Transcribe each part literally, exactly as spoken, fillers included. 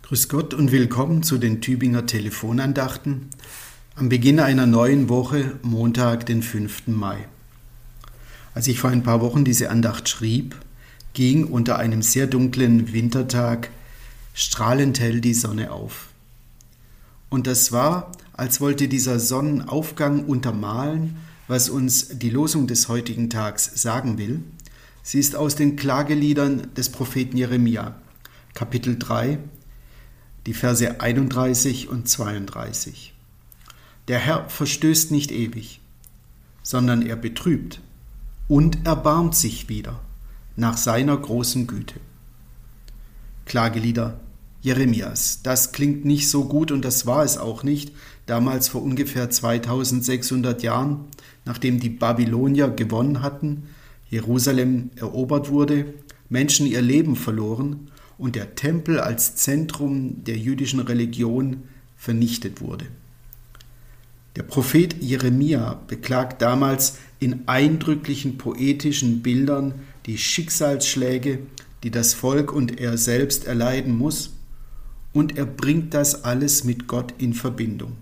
Grüß Gott und willkommen zu den Tübinger Telefonandachten am Beginn einer neuen Woche, Montag, den fünften Mai. Als ich vor ein paar Wochen diese Andacht schrieb, ging unter einem sehr dunklen Wintertag strahlend hell die Sonne auf. Und das war, als wollte dieser Sonnenaufgang untermalen, was uns die Losung des heutigen Tags sagen will. Sie ist aus den Klageliedern des Propheten Jeremia, Kapitel drei, die Verse einunddreißig und zweiunddreißig. Der Herr verstößt nicht ewig, sondern er betrübt und erbarmt sich wieder nach seiner großen Güte. Klagelieder Jeremias. Das klingt nicht so gut und das war es auch nicht. Damals vor ungefähr zweitausendsechshundert Jahren, nachdem die Babylonier gewonnen hatten, Jerusalem erobert wurde, Menschen ihr Leben verloren und der Tempel als Zentrum der jüdischen Religion vernichtet wurde. Der Prophet Jeremia beklagt damals in eindrücklichen poetischen Bildern die Schicksalsschläge, die das Volk und er selbst erleiden muss, und er bringt das alles mit Gott in Verbindung.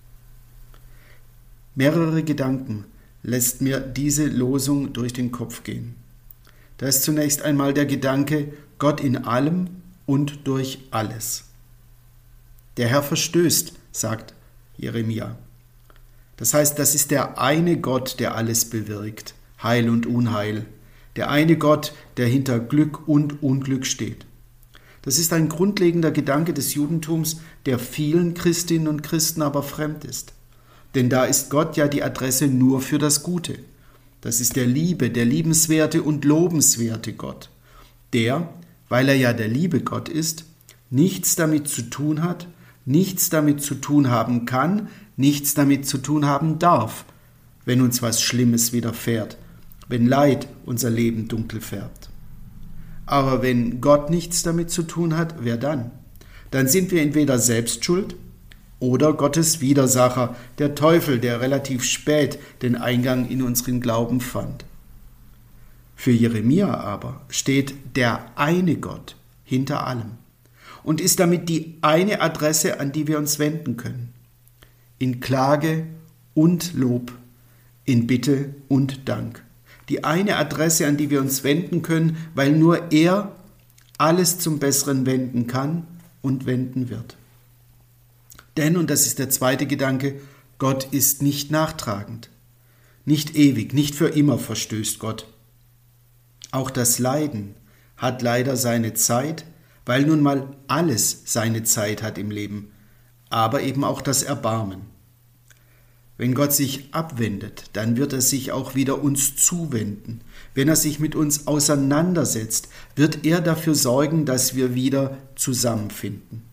Mehrere Gedanken lässt mir diese Losung durch den Kopf gehen. Da ist zunächst einmal der Gedanke, Gott in allem und durch alles. Der Herr verstößt, sagt Jeremia. Das heißt, das ist der eine Gott, der alles bewirkt, Heil und Unheil. Der eine Gott, der hinter Glück und Unglück steht. Das ist ein grundlegender Gedanke des Judentums, der vielen Christinnen und Christen aber fremd ist. Denn da ist Gott ja die Adresse nur für das Gute. Das ist der Liebe, der liebenswerte und lobenswerte Gott. Der, weil er ja der liebe Gott ist, nichts damit zu tun hat, nichts damit zu tun haben kann, nichts damit zu tun haben darf, wenn uns was Schlimmes widerfährt, wenn Leid unser Leben dunkel färbt. Aber wenn Gott nichts damit zu tun hat, wer dann? Dann sind wir entweder selbst schuld oder Gottes Widersacher, der Teufel, der relativ spät den Eingang in unseren Glauben fand. Für Jeremia aber steht der eine Gott hinter allem und ist damit die eine Adresse, an die wir uns wenden können. In Klage und Lob, in Bitte und Dank. Die eine Adresse, an die wir uns wenden können, weil nur er alles zum Besseren wenden kann und wenden wird. Denn, und das ist der zweite Gedanke, Gott ist nicht nachtragend, nicht ewig, nicht für immer verstößt Gott. Auch das Leiden hat leider seine Zeit, weil nun mal alles seine Zeit hat im Leben, aber eben auch das Erbarmen. Wenn Gott sich abwendet, dann wird er sich auch wieder uns zuwenden. Wenn er sich mit uns auseinandersetzt, wird er dafür sorgen, dass wir wieder zusammenfinden.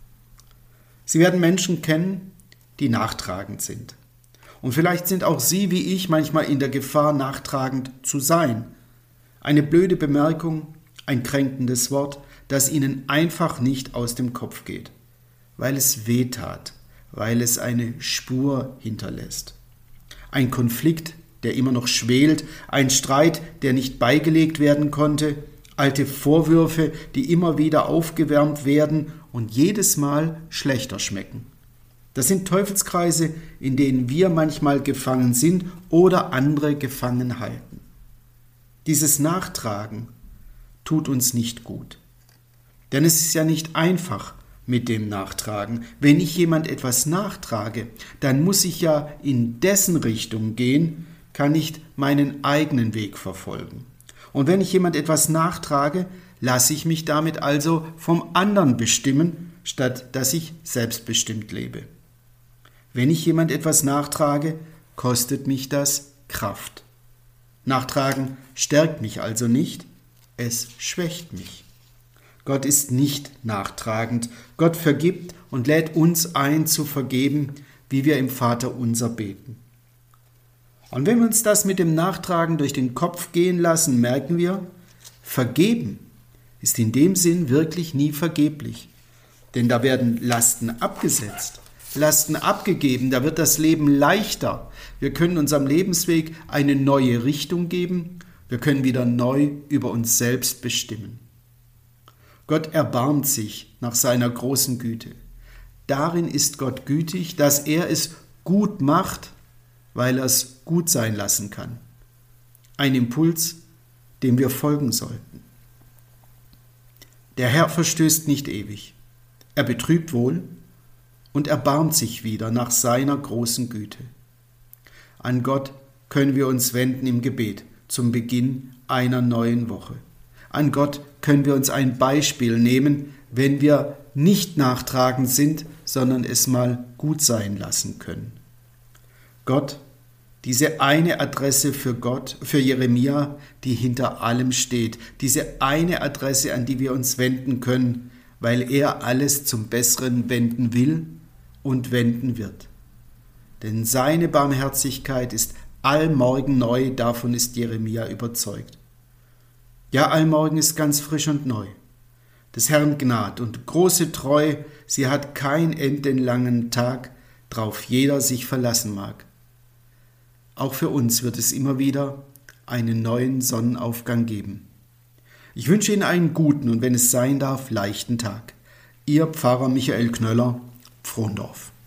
Sie werden Menschen kennen, die nachtragend sind. Und vielleicht sind auch Sie wie ich manchmal in der Gefahr, nachtragend zu sein. Eine blöde Bemerkung, ein kränkendes Wort, das Ihnen einfach nicht aus dem Kopf geht, weil es wehtat, weil es eine Spur hinterlässt. Ein Konflikt, der immer noch schwelt, ein Streit, der nicht beigelegt werden konnte, alte Vorwürfe, die immer wieder aufgewärmt werden und jedes Mal schlechter schmecken. Das sind Teufelskreise, in denen wir manchmal gefangen sind oder andere gefangen halten. Dieses Nachtragen tut uns nicht gut. Denn es ist ja nicht einfach mit dem Nachtragen. Wenn ich jemand etwas nachtrage, dann muss ich ja in dessen Richtung gehen, kann nicht meinen eigenen Weg verfolgen. Und wenn ich jemand etwas nachtrage, lasse ich mich damit also vom anderen bestimmen, statt dass ich selbstbestimmt lebe. Wenn ich jemand etwas nachtrage, kostet mich das Kraft. Nachtragen stärkt mich also nicht, es schwächt mich. Gott ist nicht nachtragend. Gott vergibt und lädt uns ein, zu vergeben, wie wir im Vaterunser beten. Und wenn wir uns das mit dem Nachtragen durch den Kopf gehen lassen, merken wir, vergeben ist in dem Sinn wirklich nie vergeblich. Denn da werden Lasten abgesetzt, Lasten abgegeben, da wird das Leben leichter. Wir können unserem Lebensweg eine neue Richtung geben, wir können wieder neu über uns selbst bestimmen. Gott erbarmt sich nach seiner großen Güte. Darin ist Gott gütig, dass er es gut macht, weil er es gut sein lassen kann. Ein Impuls, dem wir folgen sollten. Der Herr verstößt nicht ewig. Er betrübt wohl und erbarmt sich wieder nach seiner großen Güte. An Gott können wir uns wenden im Gebet zum Beginn einer neuen Woche. An Gott können wir uns ein Beispiel nehmen, wenn wir nicht nachtragend sind, sondern es mal gut sein lassen können. Gott, diese eine Adresse für Gott, für Jeremia, die hinter allem steht, diese eine Adresse, an die wir uns wenden können, weil er alles zum Besseren wenden will und wenden wird. Denn seine Barmherzigkeit ist allmorgen neu, davon ist Jeremia überzeugt. Ja, allmorgen ist ganz frisch und neu. Des Herrn Gnad und große Treu, sie hat kein endenlangen Tag, drauf jeder sich verlassen mag. Auch für uns wird es immer wieder einen neuen Sonnenaufgang geben. Ich wünsche Ihnen einen guten und wenn es sein darf, leichten Tag. Ihr Pfarrer Michael Knöller, Pfrondorf.